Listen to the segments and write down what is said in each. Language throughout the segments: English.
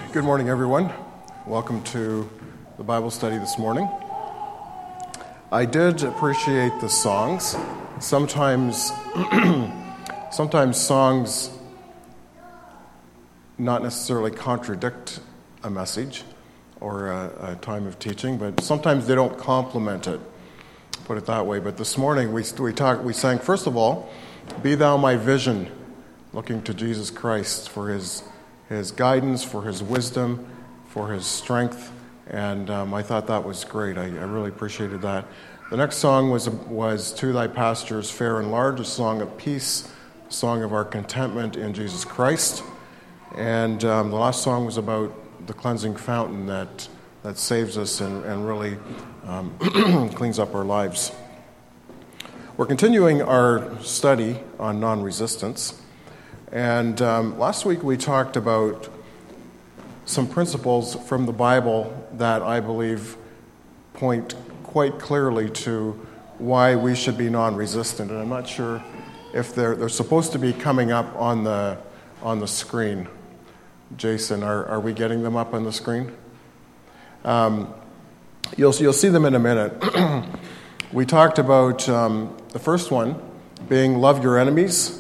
Good morning, everyone. Welcome to the Bible study this morning. I did appreciate the songs. Sometimes songs not necessarily contradict a message or a time of teaching, but sometimes they don't complement it. Put it that way. But this morning we sang, first of all, "Be Thou My Vision," looking to Jesus Christ for His guidance, for His wisdom, for His strength, and I thought that was great. I really appreciated that. The next song was "To Thy Pastures Fair and Large," a song of peace, a song of our contentment in Jesus Christ. And the last song was about the cleansing fountain that saves us and really cleans up our lives. We're continuing our study on non-resistance. And last week we talked about some principles from the Bible that I believe point quite clearly to why we should be non-resistant. And I'm not sure if they're supposed to be coming up on the screen. Jason, are we getting them up on the screen? You'll see them in a minute. We talked about the first one being love your enemies.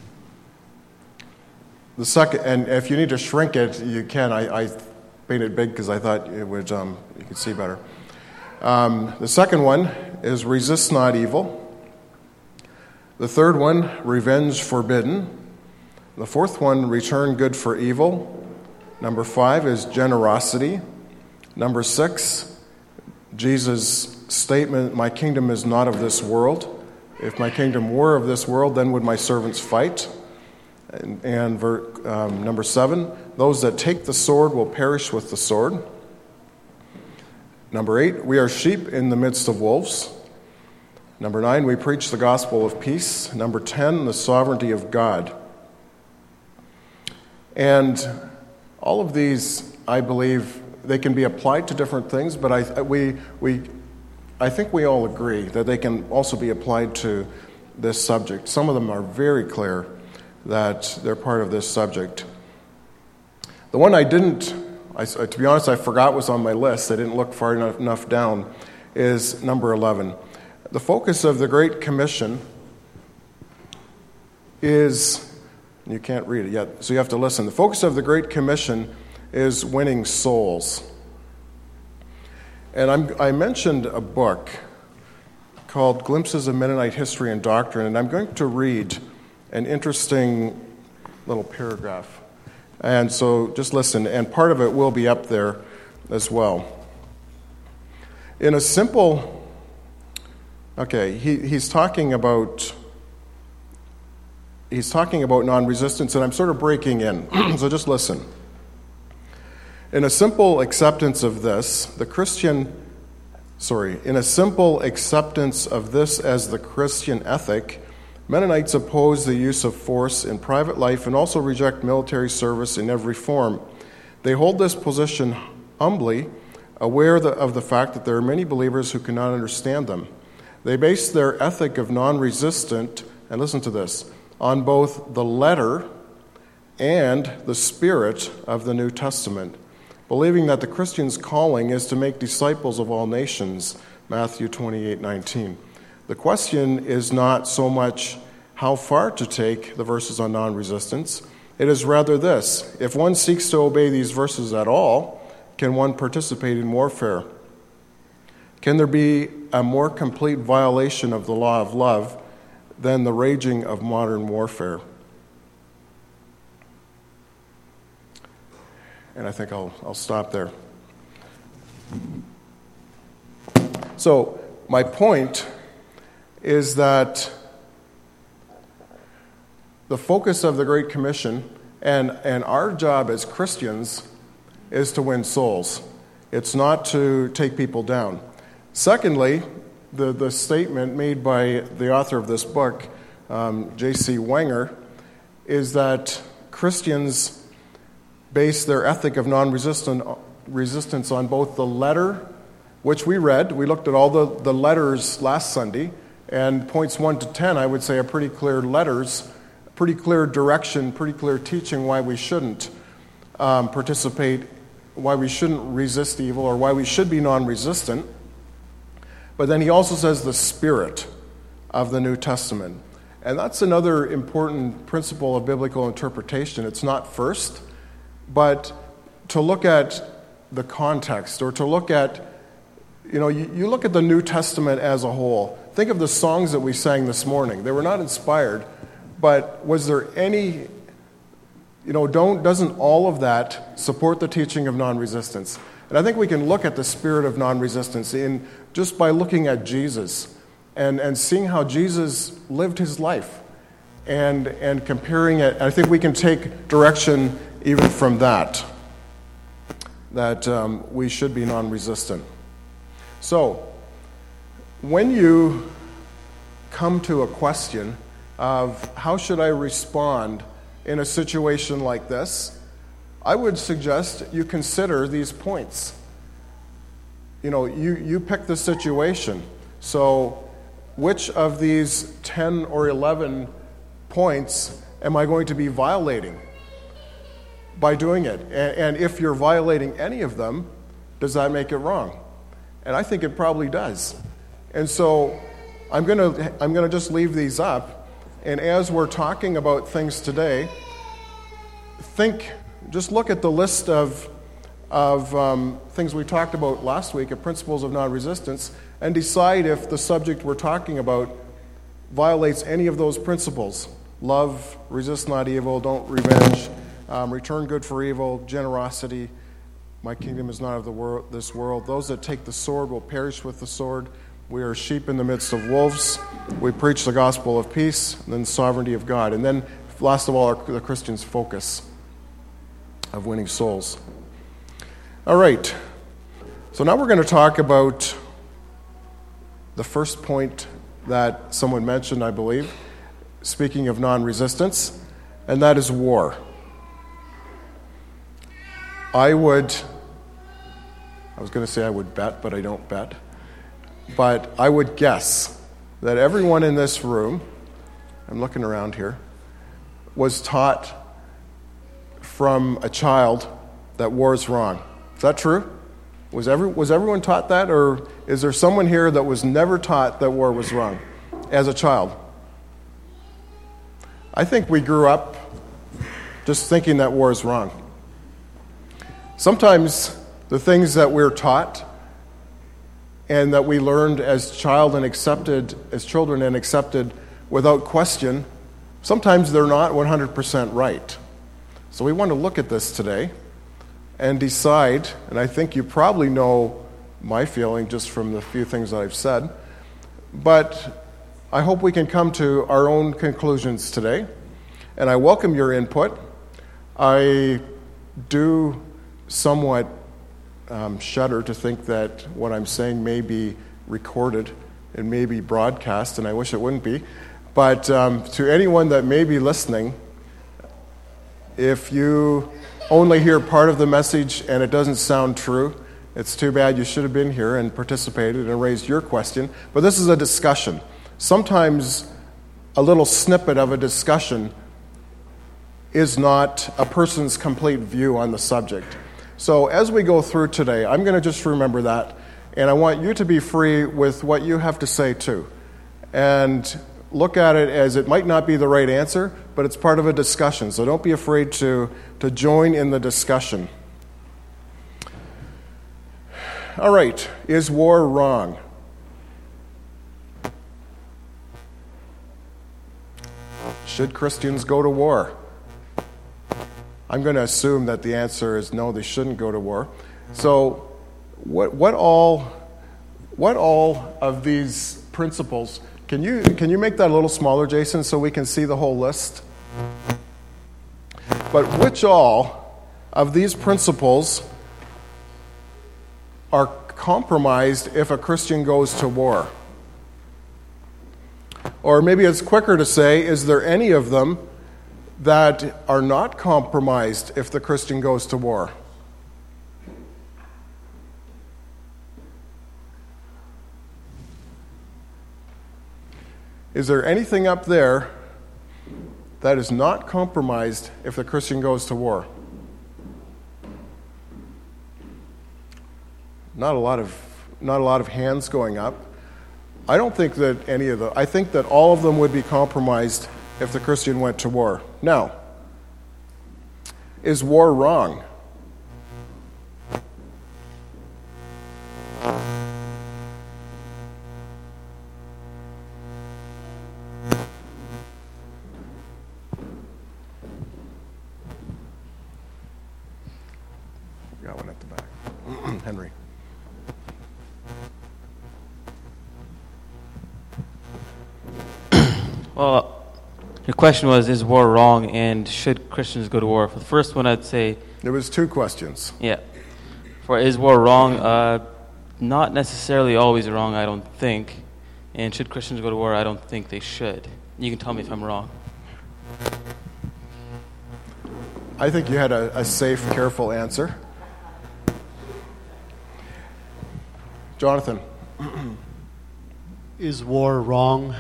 The second, and if you need to shrink it, you can. I made it big because I thought it would you could see better. The second one is resist not evil. The third one, revenge forbidden. The fourth one, return good for evil. Number 5 is generosity. Number 6, Jesus' statement, "My kingdom is not of this world. If my kingdom were of this world, then would my servants fight." And number 7, "Those that take the sword will perish with the sword." Number 8, "We are sheep in the midst of wolves." Number 9, "We preach the gospel of peace." Number 10, "The sovereignty of God." And all of these, I believe, they can be applied to different things, but I think we all agree that they can also be applied to this subject. Some of them are very clear that they're part of this subject. The one to be honest, I forgot was on my list. I didn't look far enough down, is number 11. The focus of the Great Commission is, you can't read it yet, so you have to listen. The focus of the Great Commission is winning souls. And I mentioned a book called Glimpses of Mennonite History and Doctrine, and I'm going to read an interesting little paragraph. And so just listen, and part of it will be up there as well. He's talking about non-resistance, and I'm sort of breaking in, so just listen. In a simple acceptance of this as the Christian ethic, Mennonites oppose the use of force in private life and also reject military service in every form. They hold this position humbly, aware of the fact that there are many believers who cannot understand them. They base their ethic of non-resistant, and listen to this, on both the letter and the spirit of the New Testament, believing that the Christian's calling is to make disciples of all nations, Matthew 28:19. The question is not so much how far to take the verses on non-resistance. It is rather this: if one seeks to obey these verses at all, can one participate in warfare? Can there be a more complete violation of the law of love than the raging of modern warfare? And I think I'll stop there. So my point is that the focus of the Great Commission and our job as Christians is to win souls. It's not to take people down. Secondly, the statement made by the author of this book, J.C. Wenger, is that Christians base their ethic of non-resistance on both the letter, which we read. We looked at all the letters last Sunday, and points 1 to 10, I would say, are pretty clear letters, pretty clear direction, pretty clear teaching why we shouldn't participate why we shouldn't resist evil or why we should be non-resistant. But then he also says the spirit of the New Testament. And that's another important principle of biblical interpretation. It's not first, but to look at the context, or to look at, you look at the New Testament as a whole. Think of the songs that we sang this morning. They were not inspired, but was there any, doesn't all of that support the teaching of non-resistance? And I think we can look at the spirit of non-resistance in just by looking at Jesus and seeing how Jesus lived his life and comparing it. I think we can take direction even from that we should be non-resistant. So, when you come to a question of how should I respond in a situation like this, I would suggest you consider these points. You pick the situation. So, which of these 10 or 11 points am I going to be violating by doing it? And if you're violating any of them, does that make it wrong? And I think it probably does. And so I'm going to just leave these up. And as we're talking about things today, just look at the list of things we talked about last week, of principles of non-resistance, and decide if the subject we're talking about violates any of those principles. Love, resist not evil, don't revenge, return good for evil, generosity, my kingdom is not of this world. Those that take the sword will perish with the sword. We are sheep in the midst of wolves. We preach the gospel of peace, and then sovereignty of God. And then, last of all, the Christian's focus of winning souls. All right. So now we're going to talk about the first point that someone mentioned, I believe, speaking of non-resistance, and that is war. I was going to say I would bet, but I don't bet. But I would guess that everyone in this room, I'm looking around here, was taught from a child that war is wrong. Is that true? Was everyone taught that, or is there someone here that was never taught that war was wrong as a child? I think we grew up just thinking that war is wrong. Sometimes the things that we're taught and that we learned as children and accepted without question, sometimes they're not 100% right. So we want to look at this today and decide, and I think you probably know my feeling just from the few things that I've said, but I hope we can come to our own conclusions today, and I welcome your input. I do somewhat shudder to think that what I'm saying may be recorded and may be broadcast, and I wish it wouldn't be, but to anyone that may be listening, if you only hear part of the message and it doesn't sound true, it's too bad. You should have been here and participated and raised your question. But this is a discussion. Sometimes a little snippet of a discussion is not a person's complete view on the subject. So as we go through today, I'm going to just remember that, and I want you to be free with what you have to say too. And look at it as it might not be the right answer, but it's part of a discussion. So don't be afraid to join in the discussion. All right, is war wrong? Should Christians go to war? I'm going to assume that the answer is no, they shouldn't go to war. So what all of these principles, can you make that a little smaller, Jason, so we can see the whole list? But which all of these principles are compromised if a Christian goes to war? Or maybe it's quicker to say, is there any of them that are not compromised if the Christian goes to war? Is there anything up there that is not compromised if the Christian goes to war? Not a lot of hands going up. I don't think that I think that all of them would be compromised if the Christian went to war. Now, is war wrong? Got one at the back. Henry. Well, your question was, is war wrong and should Christians go to war? For the first one, I'd say... There was two questions. Yeah. For is war wrong? Not necessarily always wrong, I don't think. And should Christians go to war? I don't think they should. You can tell me if I'm wrong. I think you had a safe, careful answer. Jonathan. Is war wrong?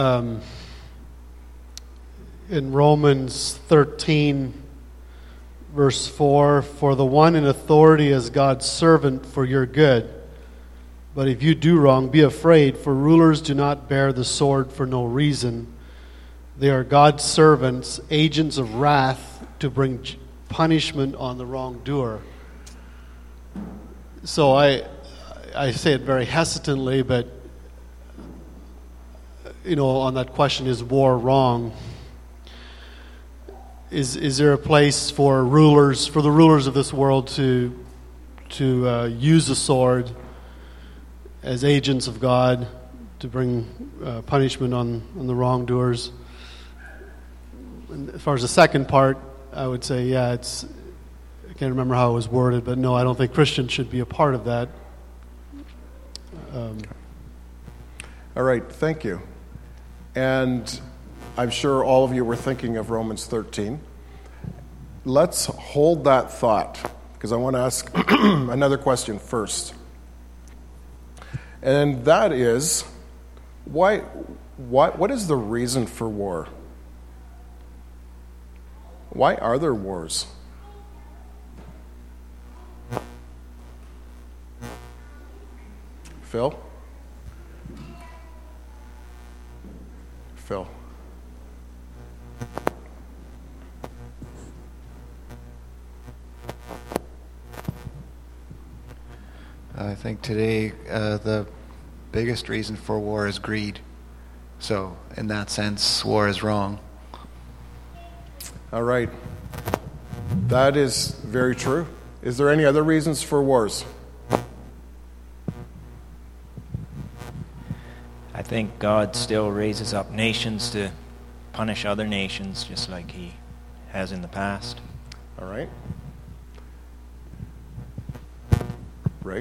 In Romans 13, verse 4, for the one in authority is God's servant for your good. But if you do wrong, be afraid, for rulers do not bear the sword for no reason. They are God's servants, agents of wrath to bring punishment on the wrongdoer. So I say it very hesitantly, but on that question, is war wrong? Is there a place for the rulers of this world to use the sword as agents of God to bring punishment on the wrongdoers? And as far as the second part, I would say, I can't remember how it was worded, but no, I don't think Christians should be a part of that. All right, thank you. And I'm sure all of you were thinking of Romans 13. Let's hold that thought, because I want to ask another question first. And that is, what is the reason for war? Why are there wars? Phil? I think today the biggest reason for war is greed. So, in that sense, war is wrong. All right. That is very true. Is there any other reasons for wars? I think God still raises up nations to punish other nations, just like he has in the past. All right. Ray?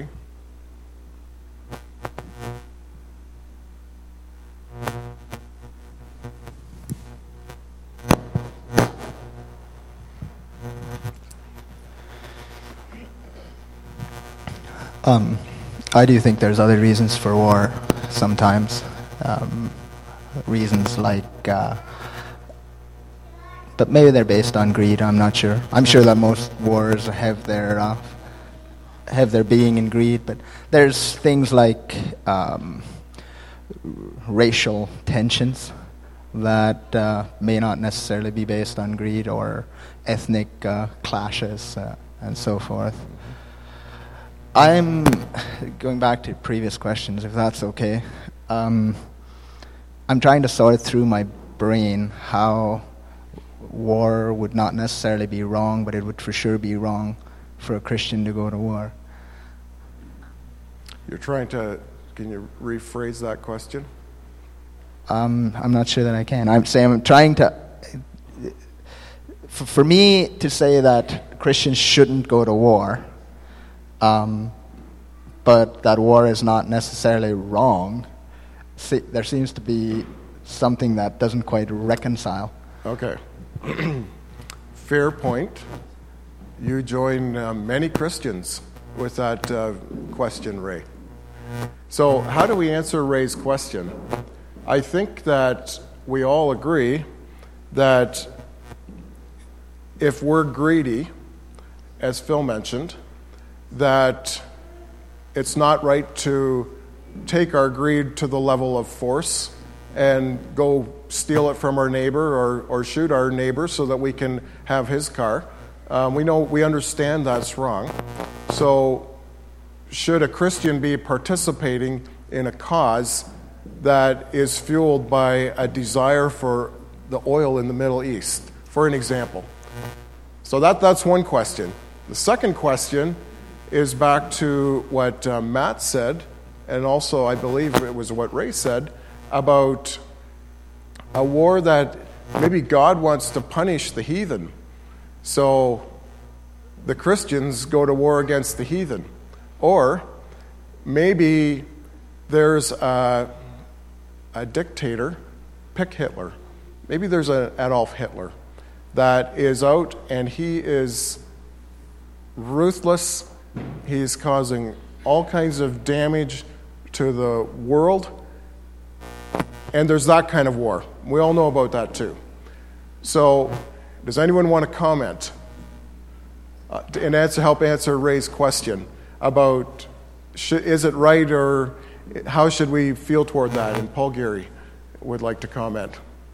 I do think there's other reasons for war sometimes. Reasons like, but maybe they're based on greed, I'm not sure. I'm sure that most wars have their being in greed, but there's things like racial tensions that may not necessarily be based on greed, or ethnic clashes and so forth. I'm going back to previous questions, if that's okay. I'm trying to sort through my brain how war would not necessarily be wrong, but it would for sure be wrong for a Christian to go to war. Can you rephrase that question? I'm not sure that I can. I'm trying to, for me to say that Christians shouldn't go to war, but that war is not necessarily wrong, there seems to be something that doesn't quite reconcile. Okay. Fair point. You join many Christians with that question, Ray. So how do we answer Ray's question? I think that we all agree that if we're greedy, as Phil mentioned, that it's not right to take our greed to the level of force and go steal it from our neighbor or shoot our neighbor so that we can have his car. We understand that's wrong. So should a Christian be participating in a cause that is fueled by a desire for the oil in the Middle East, for an example? So that's one question. The second question is back to what Matt said, and also I believe it was what Ray said, about a war that maybe God wants to punish the heathen. So the Christians go to war against the heathen. Or maybe there's a dictator, pick Hitler. Maybe there's an Adolf Hitler that is out and he is ruthless. He's causing all kinds of damage to the world. And there's that kind of war. We all know about that too. So, does anyone want to comment and help answer Ray's question about is it right or how should we feel toward that? And Paul Geary would like to comment.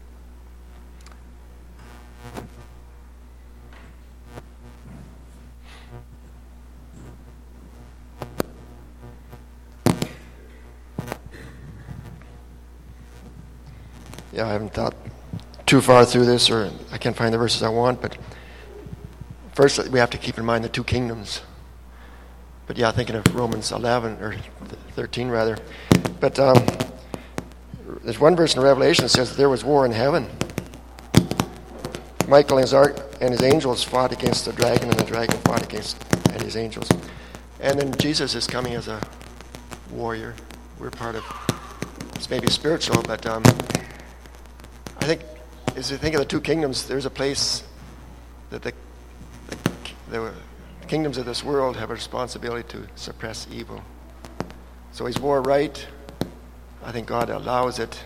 Yeah, I haven't thought too far through this, or I can't find the verses I want, but first we have to keep in mind the two kingdoms. But yeah, thinking of Romans 11, or 13 rather. But there's one verse in Revelation that says that there was war in heaven. Michael and his angels fought against the dragon, and the dragon fought against his angels. And then Jesus is coming as a warrior. We're part of, it's maybe spiritual, but I think, as you think of the two kingdoms, there's a place that the kingdoms of this world have a responsibility to suppress evil. So is war right? I think God allows it.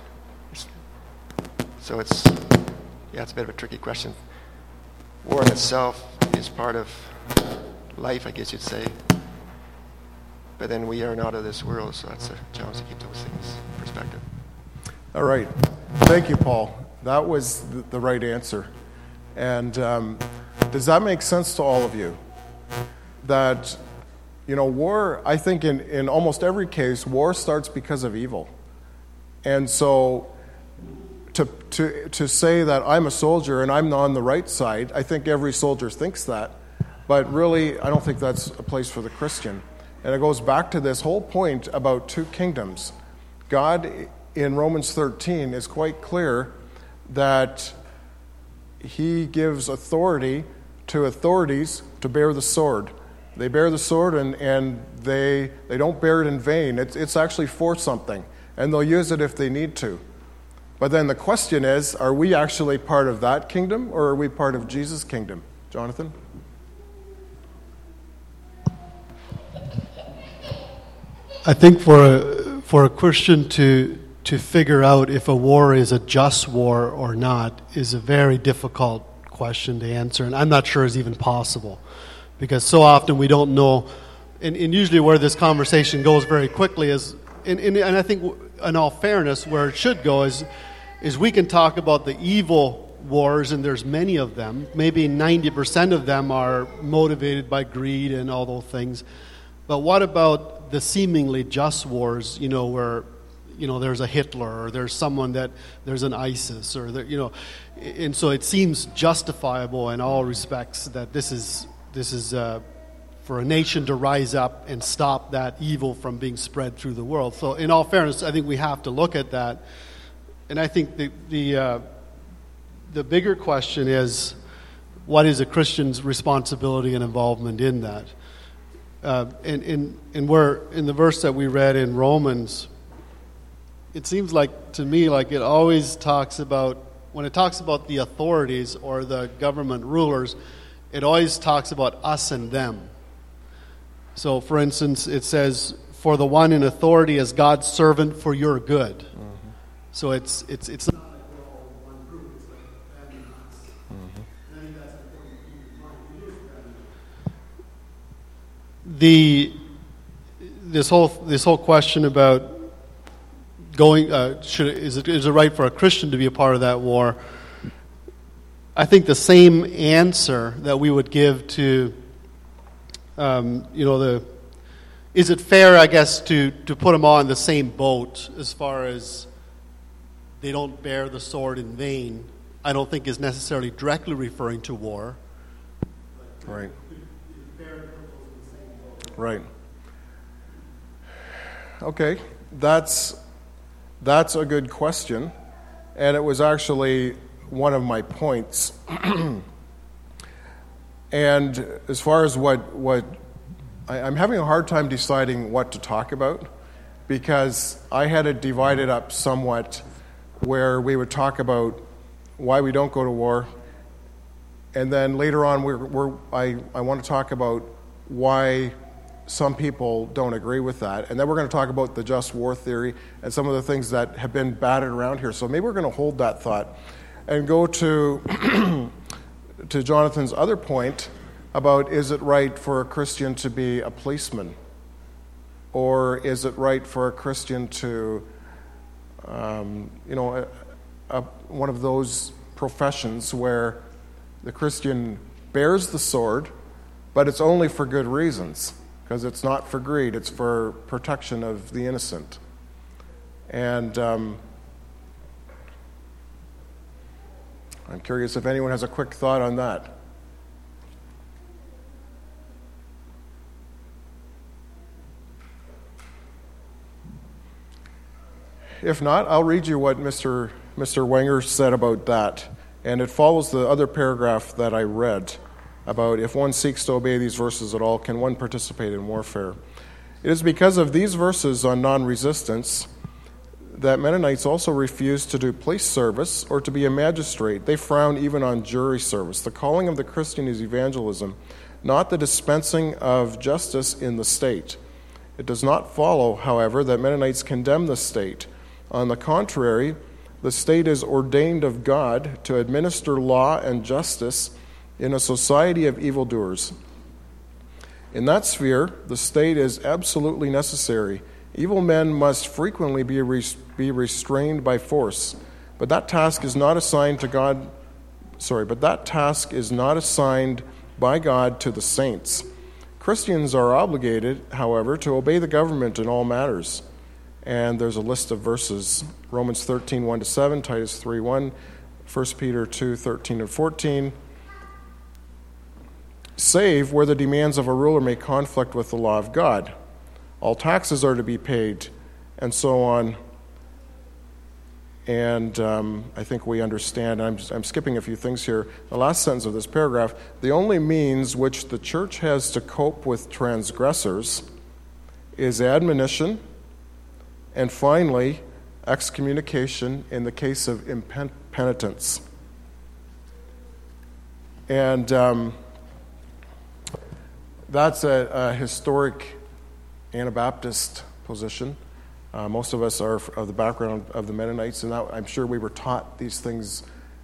So it's a bit of a tricky question. War in itself is part of life, I guess you'd say. But then we are not of this world, so that's a challenge to keep those things in perspective. All right. Thank you, Paul. That was the right answer. And does that make sense to all of you? That, war, I think in almost every case, war starts because of evil. And so to say that I'm a soldier and I'm on the right side, I think every soldier thinks that. But really, I don't think that's a place for the Christian. And it goes back to this whole point about two kingdoms. God, in Romans 13, is quite clear that he gives authority to authorities to bear the sword. They bear the sword and they don't bear it in vain. It's actually for something. And they'll use it if they need to. But then the question is, are we actually part of that kingdom or are we part of Jesus' kingdom? Jonathan? I think for a Christian to figure out if a war is a just war or not is a very difficult question to answer, and I'm not sure is even possible, because so often we don't know, and usually where this conversation goes very quickly is, and I think in all fairness, where it should go is we can talk about the evil wars, and there's many of them. Maybe 90% of them are motivated by greed and all those things. But what about the seemingly just wars, where there's a Hitler or there's someone there's an ISIS or and so it seems justifiable in all respects that this is for a nation to rise up and stop that evil from being spread through the world. So in all fairness, I think we have to look at that. And I think the bigger question is, what is a Christian's responsibility and involvement in that? And where in the verse that we read in Romans, it seems like to me like it always talks about, when it talks about the authorities or the government rulers, it always talks about us and them. So for instance, it says, for the one in authority as God's servant for your good. Mm-hmm. So it's not like we're all one group, it's like them and us. Mm-hmm. And I think that's important to keep in mind. this whole question about going, is it right for a Christian to be a part of that war? I think the same answer that we would give to, is it fair, I guess, to put them all in the same boat as far as they don't bear the sword in vain, I don't think is necessarily directly referring to war. Right. Right. Okay, that's a good question, and it was actually one of my points. And as far as I'm having a hard time deciding what to talk about, because I had it divided up somewhat where we would talk about why we don't go to war, and then later on I want to talk about why some people don't agree with that, and then we're going to talk about the just war theory and some of the things that have been batted around here. So maybe we're going to hold that thought and go to to Jonathan's other point about, is it right for a Christian to be a policeman, or is it right for a Christian to one of those professions where the Christian bears the sword, but it's only for good reasons, because it's not for greed, it's for protection of the innocent. And I'm curious if anyone has a quick thought on that. If not, I'll read you what Mr. Wenger said about that. And it follows the other paragraph that I read about, if one seeks to obey these verses at all, can one participate in warfare? It is because of these verses on non-resistance that Mennonites also refuse to do police service or to be a magistrate. They frown even on jury service. The calling of the Christian is evangelism, not the dispensing of justice in the state. It does not follow, however, that Mennonites condemn the state. On the contrary, the state is ordained of God to administer law and justice in a society of evildoers. In that sphere, the state is absolutely necessary. Evil men must frequently be restrained by force, but that task is not assigned by God to the saints. Christians are obligated, however, to obey the government in all matters. And there's a list of verses: Romans 13, 1-7, Titus 3, 1, 1 Peter 2, 13 and 14. Save where the demands of a ruler may conflict with the law of God. All taxes are to be paid, and so on. And I think we understand, I'm skipping a few things here. The last sentence of this paragraph: the only means which the church has to cope with transgressors is admonition, and finally, excommunication in the case of impenitence. And that's a historic Anabaptist position. Most of us are of the background of the Mennonites, and I'm sure we were taught these things,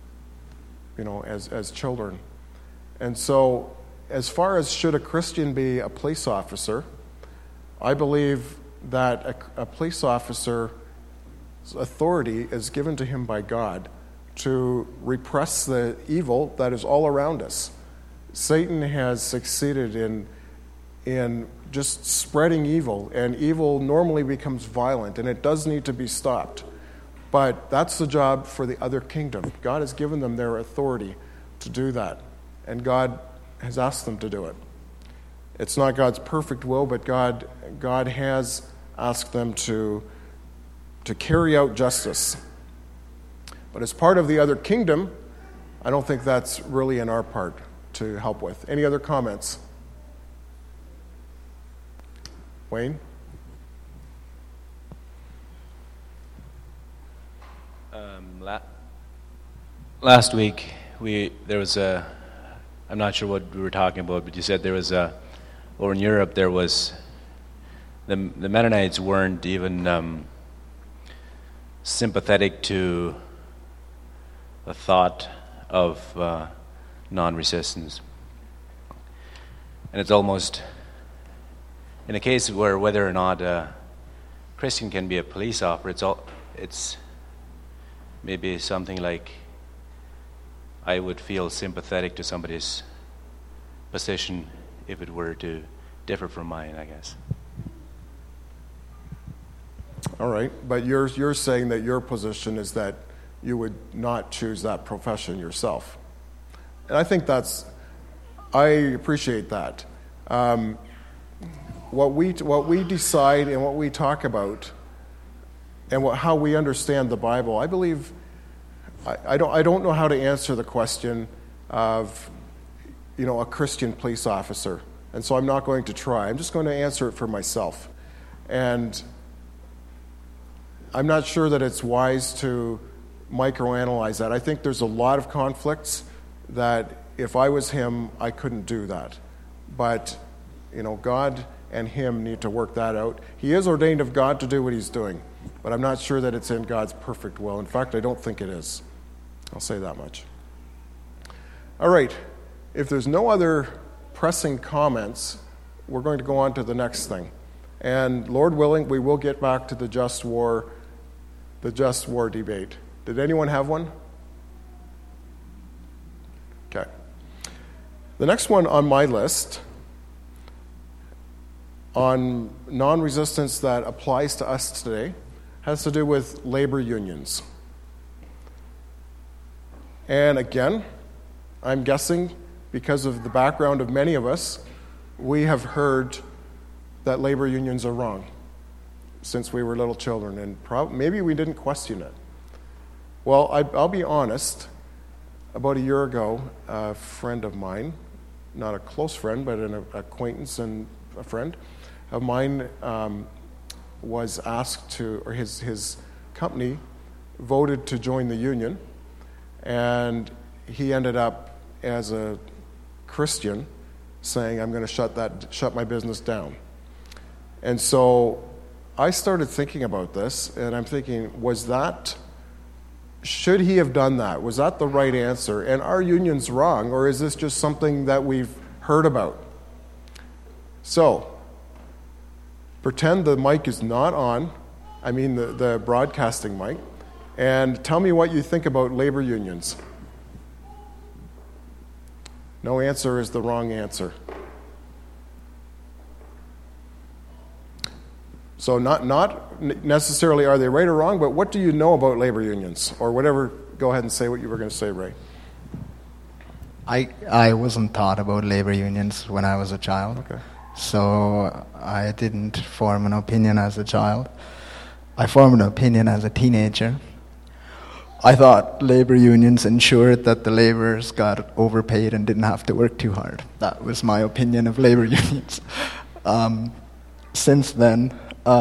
as children. And so, as far as should a Christian be a police officer, I believe that a police officer's authority is given to him by God to repress the evil that is all around us. Satan has succeeded in just spreading evil, and evil normally becomes violent, and it does need to be stopped. But that's the job for the other kingdom. God has given them their authority to do that, and God has asked them to do it. It's not God's perfect will, but God has asked them to carry out justice. But as part of the other kingdom, I don't think that's really in our part to help with. Any other comments? Wayne? Last week, there was I'm not sure what we were talking about, but you said there was over in Europe, there was, the Mennonites weren't even sympathetic to the thought of non-resistance. And it's almost in a case where whether or not a Christian can be a police officer, it's maybe something like I would feel sympathetic to somebody's position if it were to differ from mine, I guess. All right, but you're saying that your position is that you would not choose that profession yourself. And I think I appreciate that. What we decide and what we talk about and how we understand the Bible, I believe, I don't know how to answer the question of, a Christian police officer. And so I'm not going to try. I'm just going to answer it for myself. And I'm not sure that it's wise to microanalyze that. I think there's a lot of conflicts that if I was him, I couldn't do that. But, God and him need to work that out. He is ordained of God to do what he's doing, but I'm not sure that it's in God's perfect will. In fact, I don't think it is. I'll say that much. All right. If there's no other pressing comments, we're going to go on to the next thing. And Lord willing, we will get back to the just war debate. Did anyone have one? Okay. The next one on my list on non-resistance that applies to us today has to do with labor unions. And again, I'm guessing because of the background of many of us, we have heard that labor unions are wrong since we were little children, and maybe we didn't question it. Well, I'll be honest. About a year ago, a friend of mine, not a close friend, but an acquaintance and a friend of mine, was asked to, or his company voted to join the union, and he ended up as a Christian saying, I'm going to shut my business down. And so I started thinking about this, and I'm thinking, should he have done that? Was that the right answer? And are unions wrong, or is this just something that we've heard about? So, pretend the mic is not on, the broadcasting mic, and tell me what you think about labor unions. No answer is the wrong answer. So not necessarily are they right or wrong, but what do you know about labor unions? Or whatever, go ahead and say what you were going to say, Ray. I wasn't taught about labor unions when I was a child. Okay. So I didn't form an opinion as a child. I formed an opinion as a teenager. I thought labor unions ensured that the laborers got overpaid and didn't have to work too hard. That was my opinion of labor unions. Since then,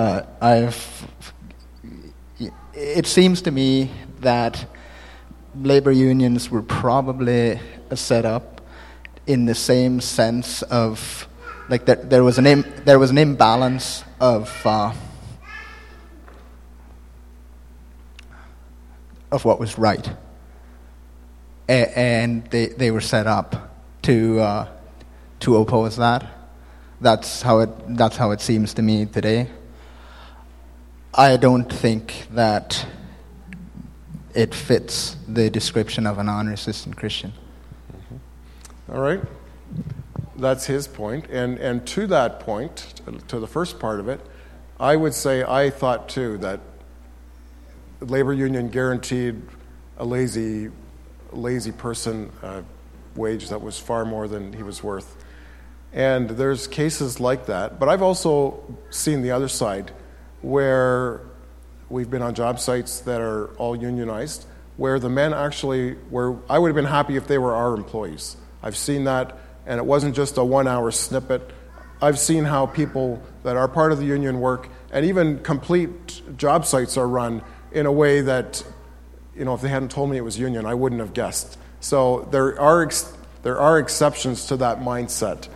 it seems to me that labor unions were probably set up in the same sense of, like, there was an imbalance of what was right, and they were set up to oppose that. That's how it seems to me today. I don't think that it fits the description of a non-resistant Christian. All right. That's his point. And to that point, to the first part of it, I would say I thought too that the labor union guaranteed a lazy person a wage that was far more than he was worth. And there's cases like that. But I've also seen the other side where we've been on job sites that are all unionized, where the men actually were, I would have been happy if they were our employees. I've seen that, and it wasn't just a 1-hour snippet. I've seen how people that are part of the union work, and even complete job sites are run in a way that, if they hadn't told me it was union, I wouldn't have guessed. So there are exceptions to that mindset.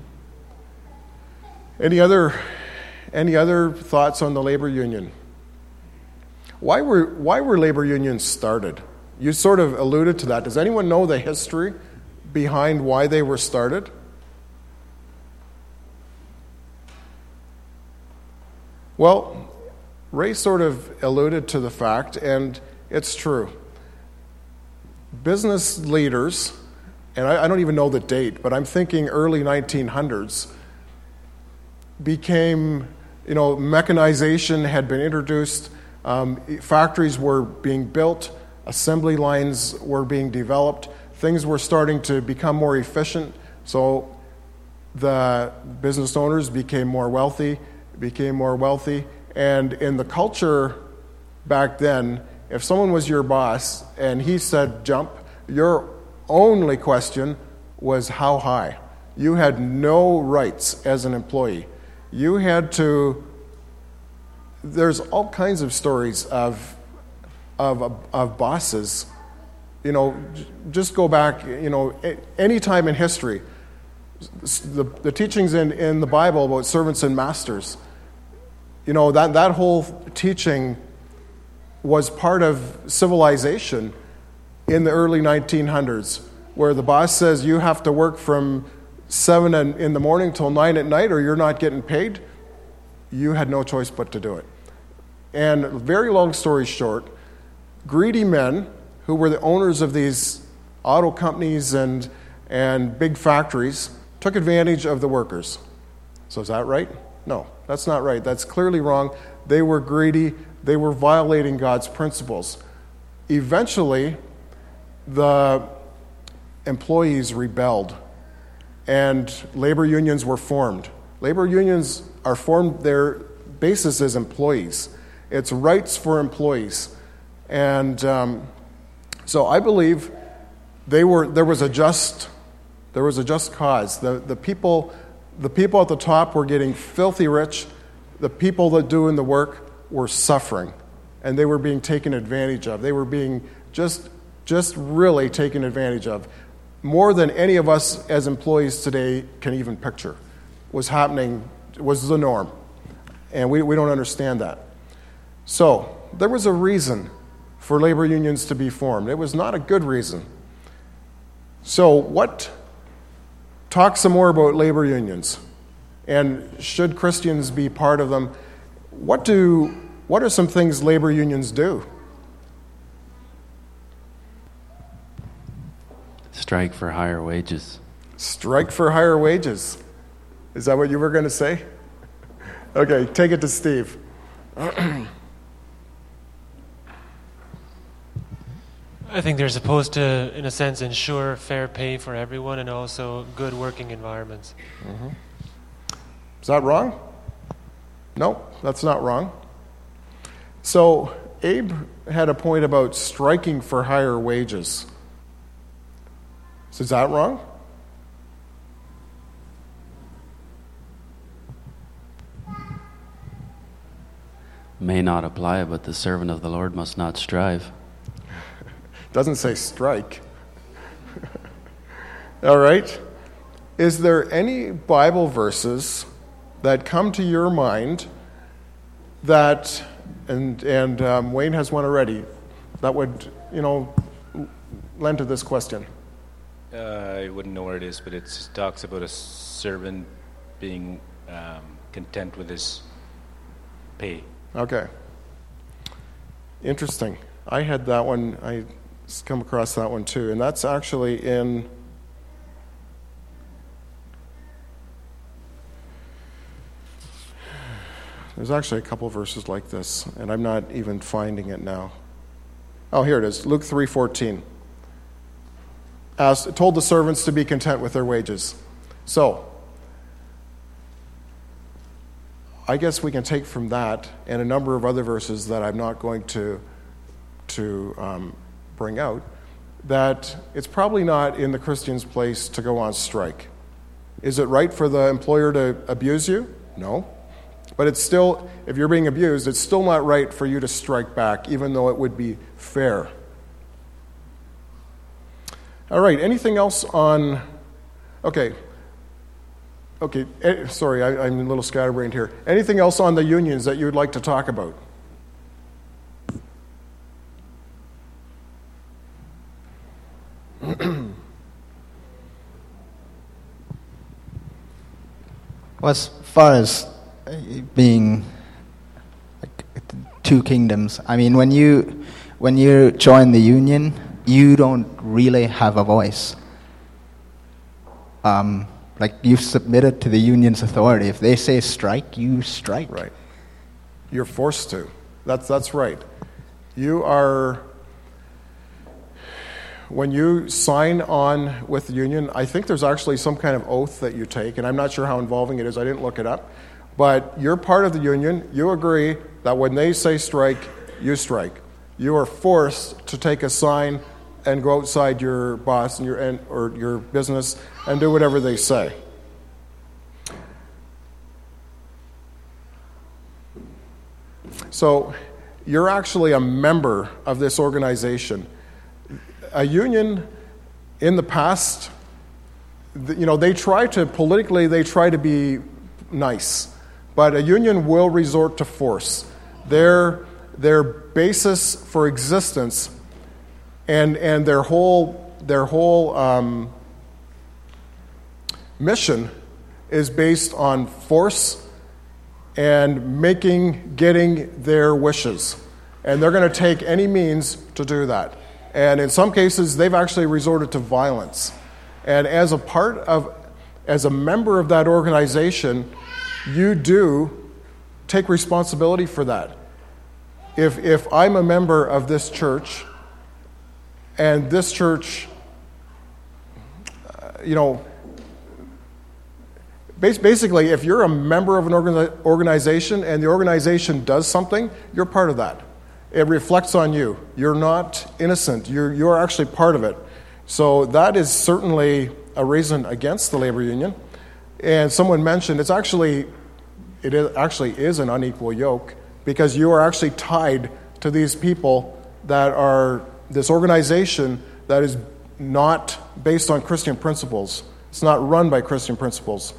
Any other thoughts on the labor union? Why were labor unions started? You sort of alluded to that. Does anyone know the history behind why they were started? Well, Ray sort of alluded to the fact, and it's true. Business leaders, and I don't even know the date, but I'm thinking early 1900s, became, mechanization had been introduced, factories were being built, assembly lines were being developed, things were starting to become more efficient, so the business owners became more wealthy, and in the culture back then, if someone was your boss and he said jump, your only question was how high. You had no rights as an employee. You had to. There's all kinds of stories of bosses. Just go back. Any time in history, the teachings in the Bible about servants and masters. That whole teaching was part of civilization in the early 1900s, where the boss says you have to work from 7 in the morning till 9 at night or you're not getting paid. You had no choice but to do it. And very long story short, greedy men who were the owners of these auto companies and big factories took advantage of the workers. So is that right? No, that's not right. That's clearly wrong. They were greedy. They were violating God's principles. Eventually, the employees rebelled, and labor unions were formed. Labor unions are formed, their basis is employees. It's rights for employees. And so I believe there was a just cause. The people at the top were getting filthy rich. The people that doing the work were suffering, and they were being taken advantage of. They were being just really taken advantage of. More than any of us as employees today can even picture was happening, was the norm. And we don't understand that. So there was a reason for labor unions to be formed. It was not a good reason. So talk some more about labor unions. And should Christians be part of them? What are some things labor unions do? Strike for higher wages. Strike for higher wages. Is that what you were going to say? Okay, take it to Steve. I think they're supposed to, in a sense, ensure fair pay for everyone and also good working environments. Mm-hmm. Is that wrong? No, that's not wrong. So Abe had a point about striking for higher wages. So is that wrong? May not apply, but the servant of the Lord must not strive. Doesn't say strike. All right. Is there any Bible verses that come to your mind that, and Wayne has one already, that would, lend to this question? I wouldn't know where it is, but it talks about a servant being content with his pay. Okay. Interesting. I had that one, I come across that one too, and that's actually in there's actually a couple verses like this, and I'm not even finding it now. Oh, here it is, Luke 3:14. Told the servants to be content with their wages. So, I guess we can take from that and a number of other verses that I'm not going to bring out, that it's probably not in the Christian's place to go on strike. Is it right for the employer to abuse you? No. But it's still, if you're being abused, it's still not right for you to strike back, even though it would be fair. All right, anything else on... Okay, sorry, I'm a little scatterbrained here. Anything else on the unions that you would like to talk about? Well, as far as being two kingdoms. I mean, when you join the union, you don't really have a voice. Like, you've submitted to the union's authority. If they say strike, you strike. Right. You're forced to. That's right. You are, when you sign on with the union, I think there's actually some kind of oath that you take, and I'm not sure how involving it is. I didn't look it up. But you're part of the union. You agree that when they say strike, you strike. You are forced to take a sign and go outside your boss or your business and do whatever they say. So you're actually a member of this organization. A union in the past, they try to be nice, but a union will resort to force. Their basis for existence and their whole mission is based on force and getting their wishes. And they're going to take any means to do that. And in some cases, they've actually resorted to violence. And as a member of that organization, you do take responsibility for that. If I'm a member of this church, and this church, basically, if you're a member of an organization and the organization does something, you're part of that. It reflects on you. You're not innocent. You're actually part of it. So that is certainly a reason against the labor union. And someone mentioned it actually is an unequal yoke, because you are actually tied to these people that are this organization that is not based on Christian principles. It's not run by Christian principles.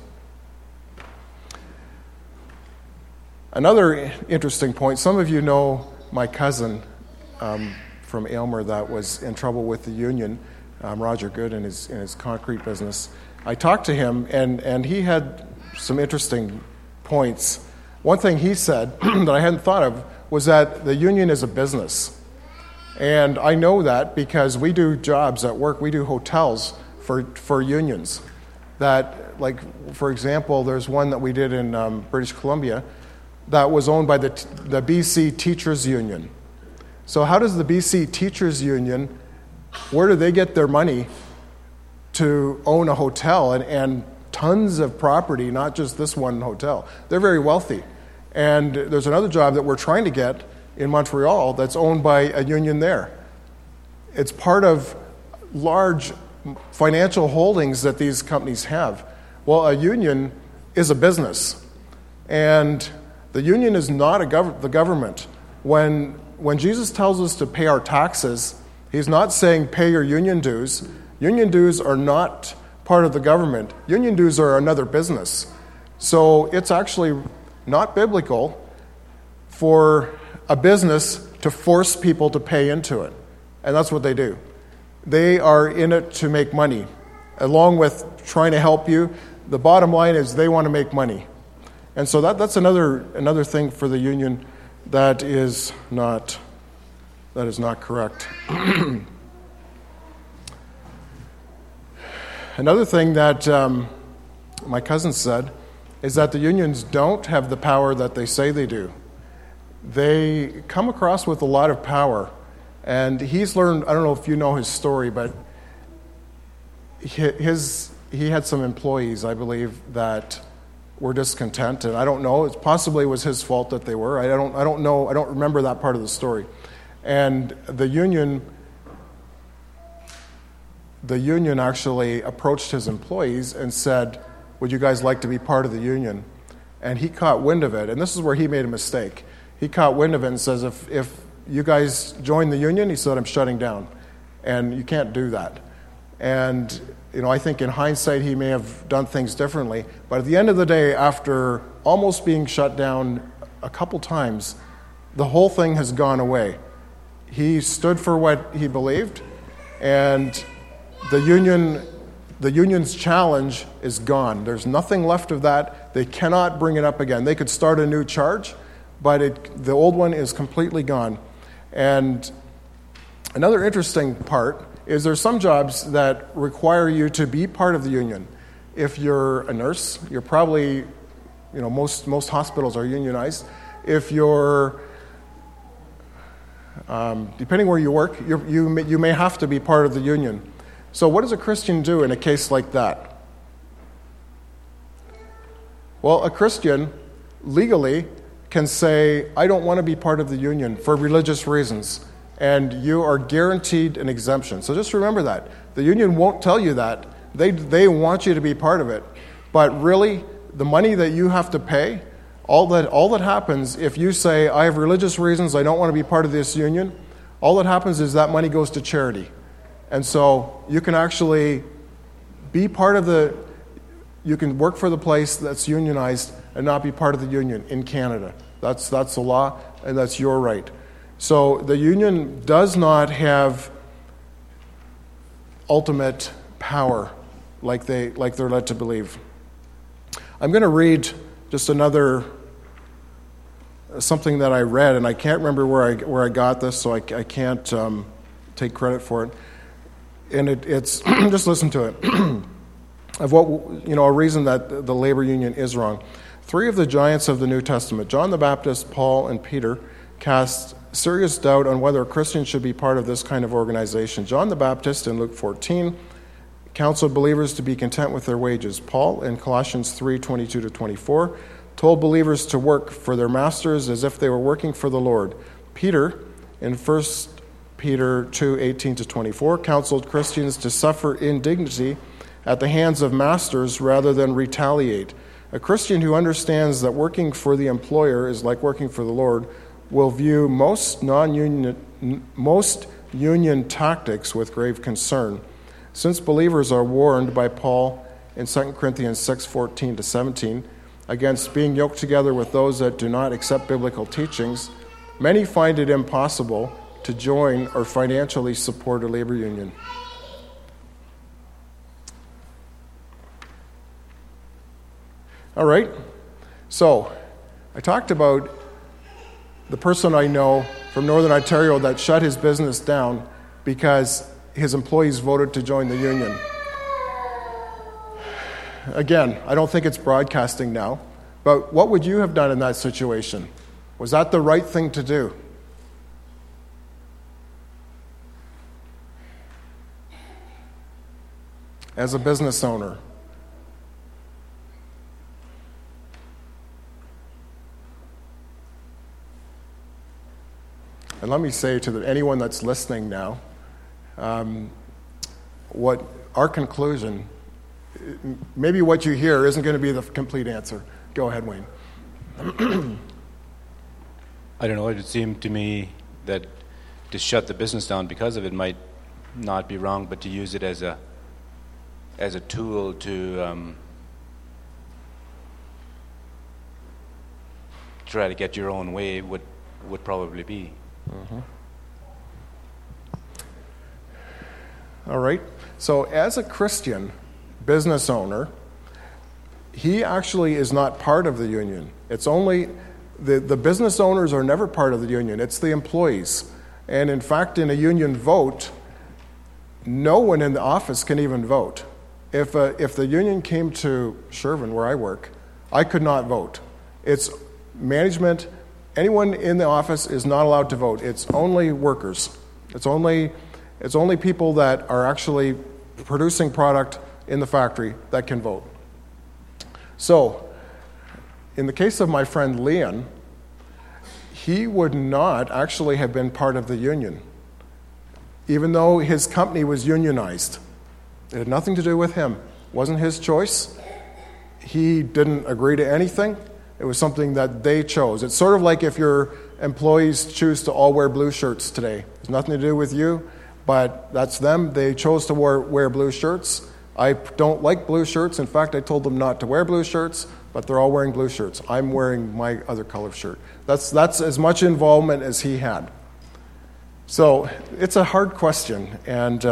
Another interesting point, some of you know my cousin from Aylmer that was in trouble with the union, Roger Good, in his concrete business. I talked to him, and he had some interesting points. One thing he said that I hadn't thought of was that the union is a business. And I know that because we do jobs at work. We do hotels for unions. That, like, for example, there's one that we did in British Columbia that was owned by the BC Teachers Union. So how does the BC Teachers Union, where do they get their money to own a hotel and tons of property, not just this one hotel? They're very wealthy. And there's another job that we're trying to get in Montreal that's owned by a union there. It's part of large financial holdings that these companies have. Well, a union is a business. And the union is not the government. When Jesus tells us to pay our taxes, he's not saying pay your union dues. Union dues are not part of the government. Union dues are another business. So it's actually not biblical for a business to force people to pay into it. And that's what they do. They are in it to make money. Along with trying to help you, the bottom line is they want to make money. And so that's another thing for the union that is not correct. Another thing that my cousin said is that the unions don't have the power that they say they do. They come across with a lot of power. And he's learned, I don't know if you know his story, but he had some employees, I believe, that were discontent. And I don't know, it possibly was his fault that they were. I don't know, I don't remember that part of the story. And the union actually approached his employees and said, would you guys like to be part of the union? And he caught wind of it. And this is where he made a mistake. He caught wind of it and says, if you guys join the union, he said, I'm shutting down. And you can't do that. And, I think in hindsight, he may have done things differently. But at the end of the day, after almost being shut down a couple times, the whole thing has gone away. He stood for what he believed, and the union's challenge is gone. There's nothing left of that. They cannot bring it up again. They could start a new charge, but the old one is completely gone. And another interesting part is there's some jobs that require you to be part of the union. If you're a nurse, you're probably, most hospitals are unionized. If you're, depending where you work, you may have to be part of the union. So what does a Christian do in a case like that? Well, a Christian legally can say, I don't want to be part of the union for religious reasons, and you are guaranteed an exemption. So just remember that. The union won't tell you that. They want you to be part of it. But really, the money that you have to pay, all that happens if you say, I have religious reasons, I don't want to be part of this union, all that happens is that money goes to charity. And so you can actually be part of you can work for the place that's unionized and not be part of the union in Canada. That's the law, and that's your right. So the union does not have ultimate power like they're led to believe. I'm going to read just something that I read, and I can't remember where I got this, so I can't take credit for it. And it's just listen to it. Of a reason that the labor union is wrong. 3 of the giants of the New Testament, John the Baptist, Paul, and Peter, cast serious doubt on whether a Christian should be part of this kind of organization. John the Baptist in Luke 14 counseled believers to be content with their wages. Paul in Colossians 3:22-24 told believers to work for their masters as if they were working for the Lord. Peter in 1 Peter 2:18-24 counseled Christians to suffer indignity at the hands of masters rather than retaliate. A Christian who understands that working for the employer is like working for the Lord will view most union tactics with grave concern. Since believers are warned by Paul in 2 Corinthians 6:14-17 against being yoked together with those that do not accept biblical teachings, many find it impossible to join or financially support a labor union. All right, so I talked about the person I know from Northern Ontario that shut his business down because his employees voted to join the union. Again, I don't think it's broadcasting now, but what would you have done in that situation? Was that the right thing to do? As a business owner. And let me say to anyone that's listening now, what our conclusion, maybe what you hear isn't going to be the complete answer. Go ahead, Wayne. I don't know. It would seem to me that to shut the business down because of it might not be wrong, but to use it as a tool to try to get your own way would probably be. Mm-hmm. All right. So as a Christian business owner, he actually is not part of the union. It's only the business owners are never part of the union. It's the employees. And in fact, in a union vote, no one in the office can even vote. If the union came to Shervin, where I work, I could not vote. It's management. Anyone in the office is not allowed to vote. It's only workers. It's only people that are actually producing product in the factory that can vote. So, in the case of my friend Leon, he would not actually have been part of the union, even though his company was unionized. It had nothing to do with him. It wasn't his choice. He didn't agree to anything. It was something that they chose. It's sort of like if your employees choose to all wear blue shirts today. It's nothing to do with you, but that's them. They chose to wear blue shirts. I don't like blue shirts. In fact, I told them not to wear blue shirts, but they're all wearing blue shirts. I'm wearing my other color shirt. That's as much involvement as he had. So it's a hard question, and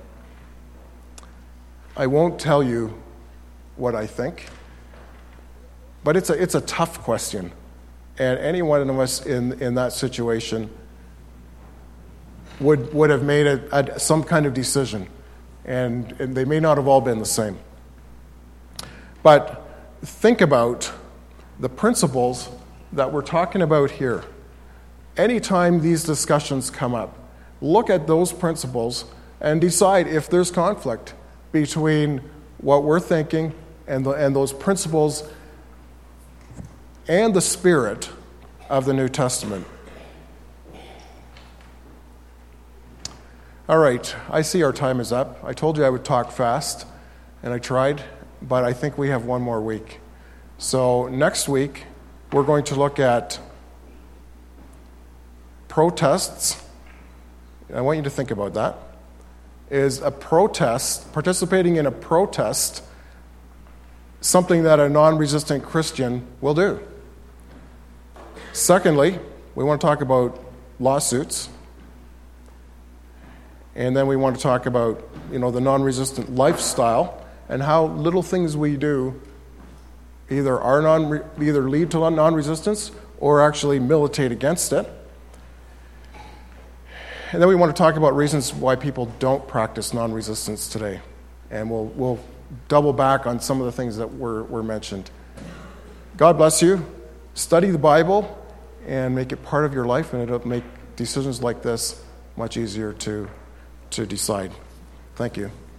I won't tell you what I think. But it's a tough question. And any one of us in that situation would have made some kind of decision. And they may not have all been the same. But think about the principles that we're talking about here. Anytime these discussions come up, look at those principles and decide if there's conflict between what we're thinking and those principles and the spirit of the New Testament. All right, I see our time is up. I told you I would talk fast, and I tried, but I think we have one more week. So next week, we're going to look at protests. I want you to think about that. Is a protest, participating in a protest, something that a non-resistant Christian will do? Secondly, we want to talk about lawsuits. And then we want to talk about, the non-resistant lifestyle and how little things we do either lead to non-resistance or actually militate against it. And then we want to talk about reasons why people don't practice non-resistance today. And we'll double back on some of the things that were mentioned. God bless you. Study the Bible and make it part of your life, and it'll make decisions like this much easier to decide. Thank you.